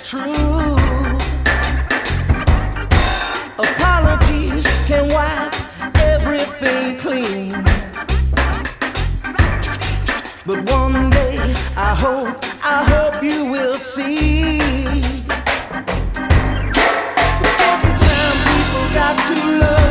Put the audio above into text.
true. Apologies can wipe everything clean. But one day I hope you will see. Every time people got to love